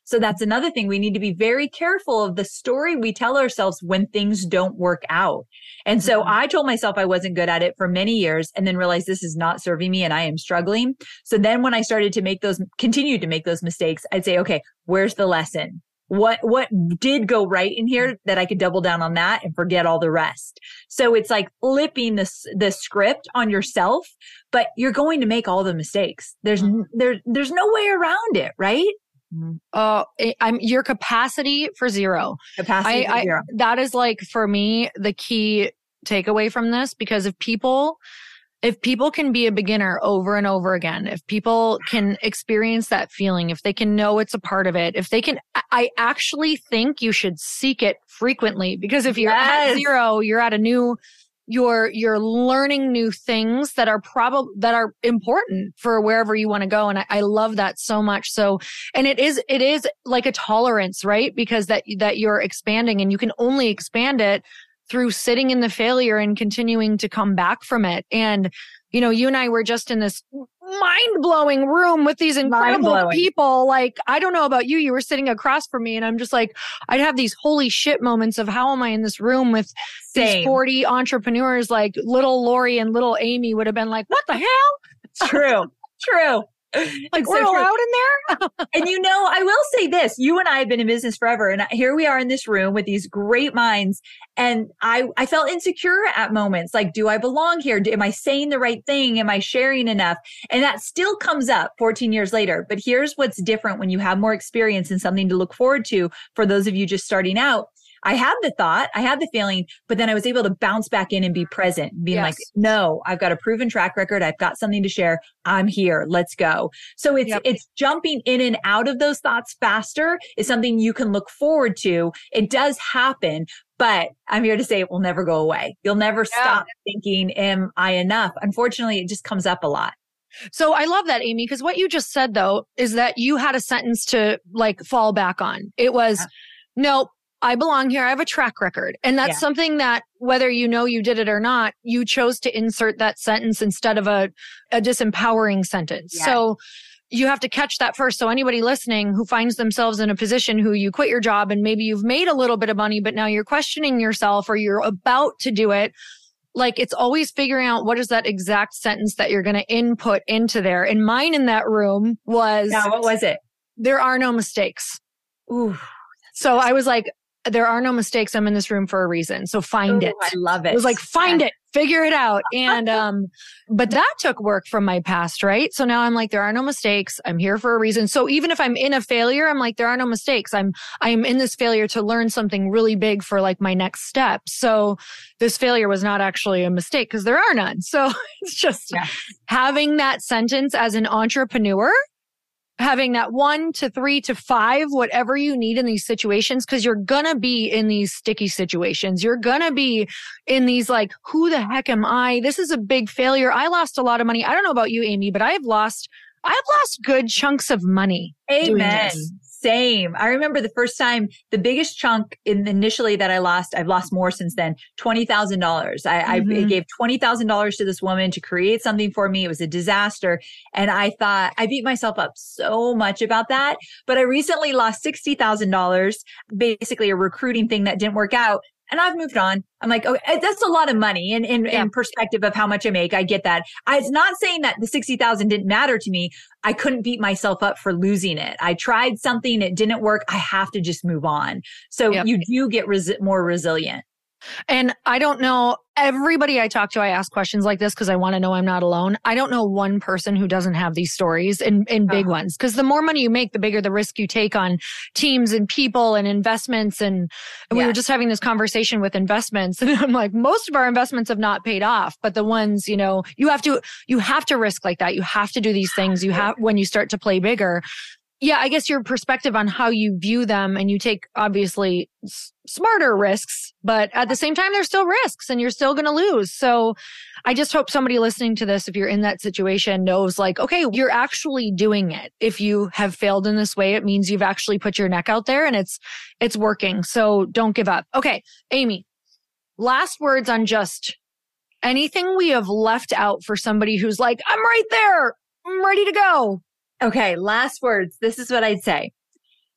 So that's another thing. We need to be very careful of the story we tell ourselves when things don't work out. And so mm-hmm. I told myself I wasn't good at it for many years and then realized this is not serving me and I am struggling. So then when I started to make those, continued to make those mistakes, I'd say, okay, where's the lesson? What, what did go right in here that I could double down on that and forget all the rest? So it's like flipping the, the script on yourself, but you're going to make all the mistakes. There's, there, there's no way around it, right? Uh, I'm your capacity for zero. Capacity I, for zero. I, that is like, for me, the key takeaway from this, because if people, if people can be a beginner over and over again, if people can experience that feeling, if they can know it's a part of it, if they can, I actually think you should seek it frequently, because if you're yes. at zero, you're at a new, you're, you're learning new things that are probably, that are important for wherever you want to go. And I, I love that so much. So, and it is, it is like a tolerance, right? Because that, that you're expanding, and you can only expand it through sitting in the failure and continuing to come back from it. And, you know, you and I were just in this mind-blowing room with these incredible people. Like, I don't know about you, you were sitting across from me, and I'm just like, I'd have these holy shit moments of how am I in this room with Same. these forty entrepreneurs, like little Lori and little Amy would have been like, what the hell? True, true. Like, it's we're so allowed in there? And you know, I will say this, you and I have been in business forever. And here we are in this room with these great minds. And I, I felt insecure at moments. Like, do I belong here? Am I saying the right thing? Am I sharing enough? And that still comes up fourteen years later. But here's what's different when you have more experience and something to look forward to for those of you just starting out. I had the thought, I had the feeling, but then I was able to bounce back in and be present, being yes. like, no, I've got a proven track record. I've got something to share. I'm here. Let's go. So it's, yep. it's jumping in and out of those thoughts faster is something you can look forward to. It does happen, but I'm here to say it will never go away. You'll never yeah. stop thinking, am I enough? Unfortunately, it just comes up a lot. So I love that, Amy, because what you just said, though, is that you had a sentence to like fall back on. It was, yeah. nope. I belong here. I have a track record. And that's yeah. something that, whether you know you did it or not, you chose to insert that sentence instead of a, a disempowering sentence. Yeah. So you have to catch that first. So anybody listening who finds themselves in a position who you quit your job and maybe you've made a little bit of money, but now you're questioning yourself or you're about to do it, like, it's always figuring out what is that exact sentence that you're going to input into there. And mine in that room was... Yeah, what was it? There are no mistakes. Ooh. So I was like, there are no mistakes. I'm in this room for a reason. So find Ooh, it. I love it. It was like, find yeah. it, figure it out. And, um, but that took work from my past, right? So now I'm like, there are no mistakes. I'm here for a reason. So even if I'm in a failure, I'm like, there are no mistakes. I'm, I'm in this failure to learn something really big for like my next step. So this failure was not actually a mistake because there are none. So it's just yeah. having that sentence as an entrepreneur, having that one to three to five, whatever you need in these situations, because you're going to be in these sticky situations. You're going to be in these like, who the heck am I? This is a big failure. I lost a lot of money. I don't know about you, Amy, but I've lost, I've lost good chunks of money. Amen. Same. I remember the first time, the biggest chunk in initially that I lost, I've lost more since then, twenty thousand dollars. I, mm-hmm. I gave twenty thousand dollars to this woman to create something for me. It was a disaster. And I thought, I beat myself up so much about that. But I recently lost sixty thousand dollars, basically a recruiting thing that didn't work out. And I've moved on. I'm like, oh, that's a lot of money in, in, yeah. in perspective of how much I make. I get that. I, it's not saying that the sixty thousand didn't matter to me. I couldn't beat myself up for losing it. I tried something. It didn't work. I have to just move on. So yep. you do get resi- more resilient. And I don't know, everybody I talk to, I ask questions like this because I want to know I'm not alone. I don't know one person who doesn't have these stories and, and big uh-huh. ones. Because the more money you make, the bigger the risk you take on teams and people and investments. And, and yes. we were just having this conversation with investments. And I'm like, most of our investments have not paid off. But the ones, you know, you have to, you have to risk like that. You have to do these things. You have, when you start to play bigger. Yeah, I guess your perspective on how you view them, and you take obviously s- smarter risks, but at the same time, there's still risks and you're still going to lose. So I just hope somebody listening to this, if you're in that situation, knows like, okay, you're actually doing it. If you have failed in this way, it means you've actually put your neck out there and it's, it's working. So don't give up. Okay, Amy, last words on just anything we have left out for somebody who's like, I'm right there. I'm ready to go. Okay, last words. This is what I'd say.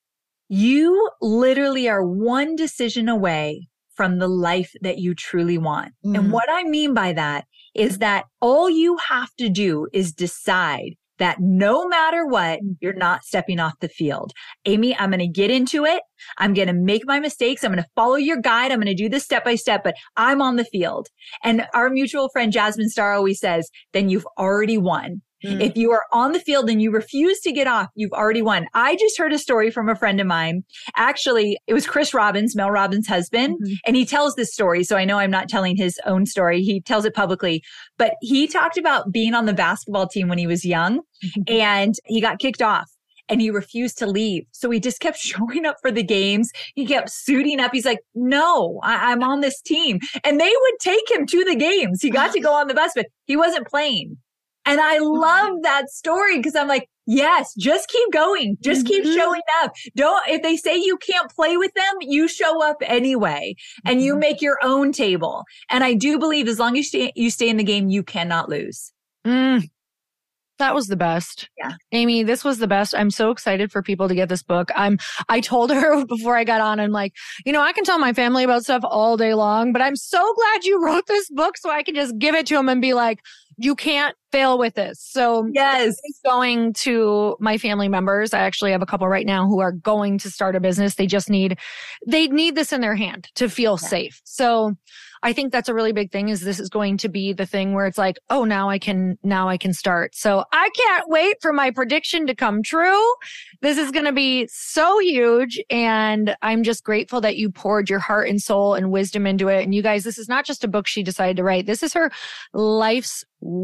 You literally are one decision away from the life that you truly want. Mm. And what I mean by that is that all you have to do is decide that no matter what, you're not stepping off the field. Amy, I'm going to get into it. I'm going to make my mistakes. I'm going to follow your guide. I'm going to do this step by step, but I'm on the field. And our mutual friend, Jasmine Star, always says, then you've already won. Mm. If you are on the field and you refuse to get off, you've already won. I just heard a story from a friend of mine. Actually, it was Chris Robbins, Mel Robbins' husband. Mm-hmm. And he tells this story. So I know I'm not telling his own story. He tells it publicly, but he talked about being on the basketball team when he was young mm-hmm. and he got kicked off. And he refused to leave. So he just kept showing up for the games. He kept suiting up. He's like, no, I- I'm on this team. And they would take him to the games. He got to go on the bus, but he wasn't playing. And I love that story because I'm like, yes, just keep going. Just keep mm-hmm. showing up. Don't, if they say you can't play with them, you show up anyway and mm-hmm. you make your own table. And I do believe as long as you stay, you stay in the game, you cannot lose. Mm. That was the best. Yeah. Amy, this was the best. I'm so excited for people to get this book. I'm, I told her before I got on, I'm like, you know, I can tell my family about stuff all day long, but I'm so glad you wrote this book so I can just give it to them and be like, you can't fail with this. So yes, going to my family members. I actually have a couple right now who are going to start a business. They just need, they need this in their hand to feel yeah. safe. So I think that's a really big thing is this is going to be the thing where it's like, oh, now I can, now I can start. So I can't wait for my prediction to come true. This is going to be so huge. And I'm just grateful that you poured your heart and soul and wisdom into it. And you guys, this is not just a book she decided to write. This is her life's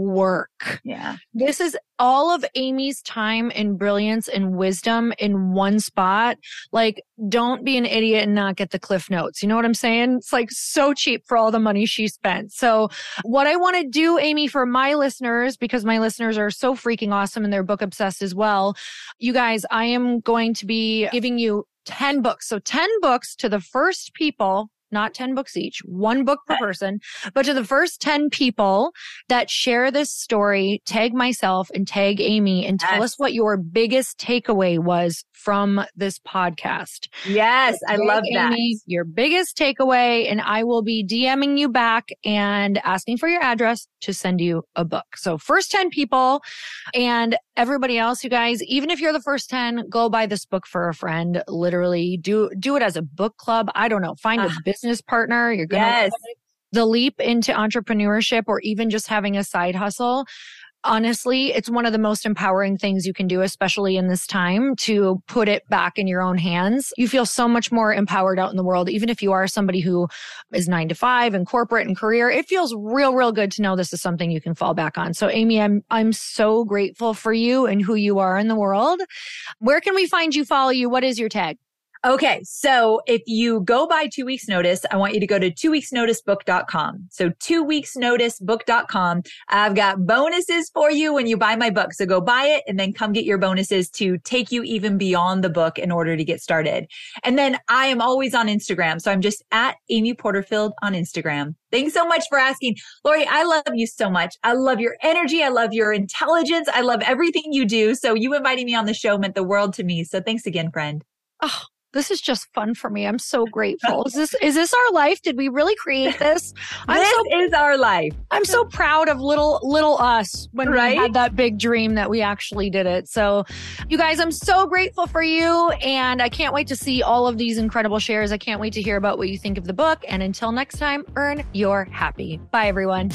work. Yeah. This is all of Amy's time and brilliance and wisdom in one spot. Like, don't be an idiot and not get the Cliff Notes. You know what I'm saying? It's like so cheap for all the money she spent. So what I want to do, Amy, for my listeners, because my listeners are so freaking awesome and they're book obsessed as well. You guys, I am going to be giving you ten books. So ten books to the first people, not ten books each, one book per person, but to the first ten people that share this story, tag myself and tag Amy and tell yes. us what your biggest takeaway was from this podcast. Yes, I love that. Amy, your biggest takeaway, and I will be DMing you back and asking for your address to send you a book. So first ten people and everybody else, you guys, even if you're the first ten, go buy this book for a friend. Literally do, do it as a book club. I don't know. Find uh, a business partner. You're going to yes. the leap into entrepreneurship or even just having a side hustle. Honestly, it's one of the most empowering things you can do, especially in this time, to put it back in your own hands. You feel so much more empowered out in the world. Even if you are somebody who is nine to five and corporate and career, it feels real, real good to know this is something you can fall back on. So Amy, I'm, I'm so grateful for you and who you are in the world. Where can we find you, follow you? What is your tag? Okay. So if you go by two weeks notice, I want you to go to two weeks notice book dot com. So two weeks notice book dot com. I've got bonuses for you when you buy my book. So go buy it and then come get your bonuses to take you even beyond the book in order to get started. And then I am always on Instagram. So I'm just at Amy Porterfield on Instagram. Thanks so much for asking. Lori, I love you so much. I love your energy. I love your intelligence. I love everything you do. So you inviting me on the show meant the world to me. So thanks again, friend. Oh. This is just fun for me. I'm so grateful. Is this is this our life? Did we really create this? I'm this so, is our life. I'm so proud of little little us when right? we had that big dream that we actually did it. So you guys, I'm so grateful for you. And I can't wait to see all of these incredible shares. I can't wait to hear about what you think of the book. And until next time, earn your happy. Bye, everyone.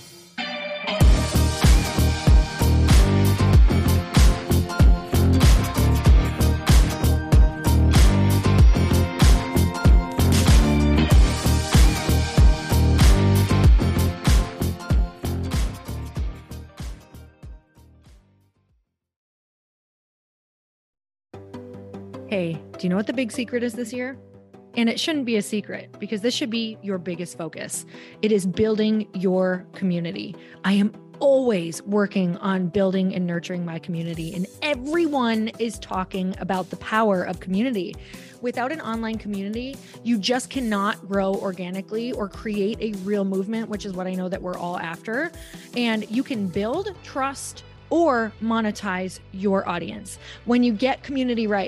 Hey, do you know what the big secret is this year? And it shouldn't be a secret because this should be your biggest focus. It is building your community. I am always working on building and nurturing my community, and everyone is talking about the power of community. Without an online community, you just cannot grow organically or create a real movement, which is what I know that we're all after. And you can build trust or monetize your audience when you get community right.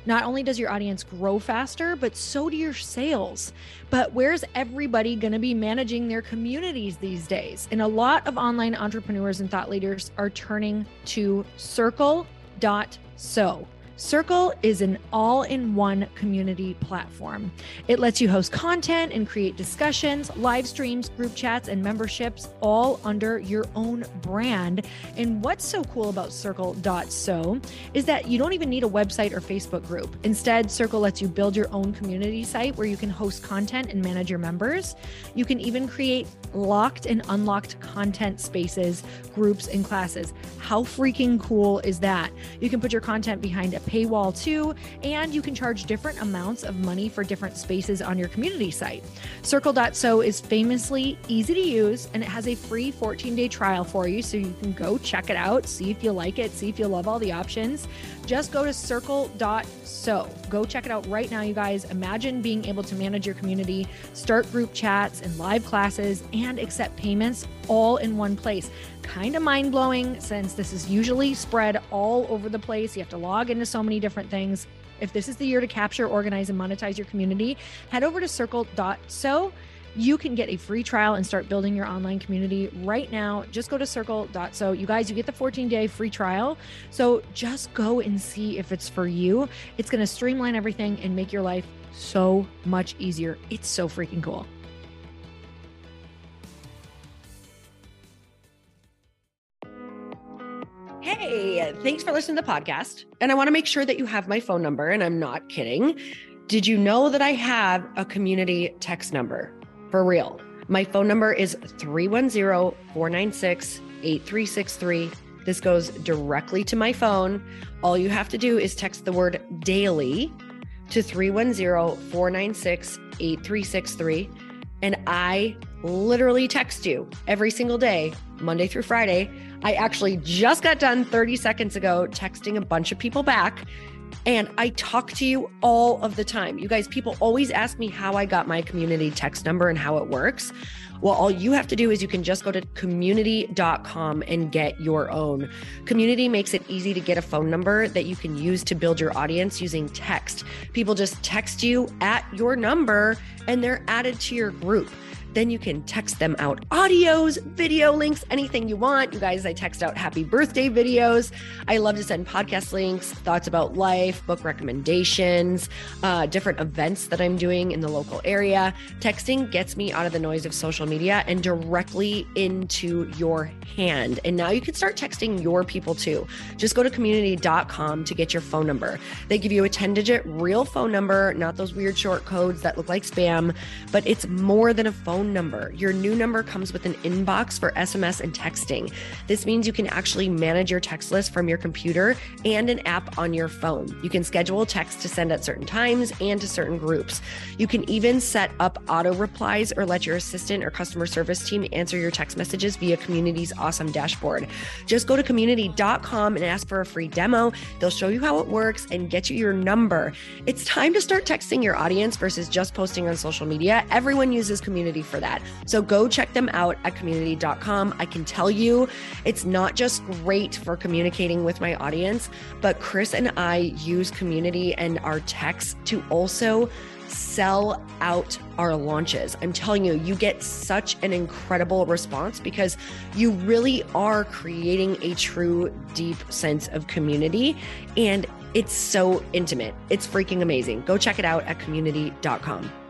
Not only does your audience grow faster, but so do your sales. But where's everybody going to be managing their communities these days? And a lot of online entrepreneurs and thought leaders are turning to Circle dot so. Circle is an all-in-one community platform. It lets you host content and create discussions, live streams, group chats, and memberships all under your own brand. And what's so cool about Circle dot so is that you don't even need a website or Facebook group. Instead, Circle lets you build your own community site where you can host content and manage your members. You can even create locked and unlocked content spaces, groups, and classes. How freaking cool is that? You can put your content behind a paywall too, and you can charge different amounts of money for different spaces on your community site. Circle dot so is famously easy to use, and it has a free fourteen day trial for you, so you can go check it out, see if you like it, see if you love all the options. Just go to Circle dot so. Go check it out right now, you guys. Imagine being able to manage your community, start group chats and live classes, and accept payments all in one place. Kind of mind-blowing since this is usually spread all over the place. You have to log into so many different things. If this is the year to capture, organize, and monetize your community, head over to Circle dot so. You can get a free trial and start building your online community right now. Just go to Circle dot so. You guys, you get the fourteen day free trial. So just go and see if it's for you. It's going to streamline everything and make your life so much easier. It's so freaking cool. Hey, thanks for listening to the podcast. And I want to make sure that you have my phone number, and I'm not kidding. Did you know that I have a community text number? For real. My phone number is three one zero, four nine six, eight three six three. This goes directly to my phone. All you have to do is text the word daily to three one zero, four nine six, eight three six three. And I literally text you every single day, Monday through Friday. I actually just got done thirty seconds ago texting a bunch of people back. And I talk to you all of the time. You guys, people always ask me how I got my community text number and how it works. Well, all you have to do is you can just go to community dot com and get your own. Community makes it easy to get a phone number that you can use to build your audience using text. People just text you at your number and they're added to your group. Then you can text them out audios, video links, anything you want. You guys, I text out happy birthday videos. I love to send podcast links, thoughts about life, book recommendations, uh, different events that I'm doing in the local area. Texting gets me out of the noise of social media and directly into your hand. And now you can start texting your people too. Just go to community dot com to get your phone number. They give you a ten digit real phone number, not those weird short codes that look like spam, but it's more than a phone number. Your new number comes with an inbox for S M S and texting. This means you can actually manage your text list from your computer and an app on your phone. You can schedule text to send at certain times and to certain groups. You can even set up auto replies or let your assistant or customer service team answer your text messages via Community's awesome dashboard. Just go to community dot com and ask for a free demo. They'll show you how it works and get you your number. It's time to start texting your audience versus just posting on social media. Everyone uses Community for that. So go check them out at community dot com. I can tell you it's not just great for communicating with my audience, but Chris and I use Community and our texts to also sell out our launches. I'm telling you, you get such an incredible response because you really are creating a true, deep sense of community. And it's so intimate. It's freaking amazing. Go check it out at community dot com.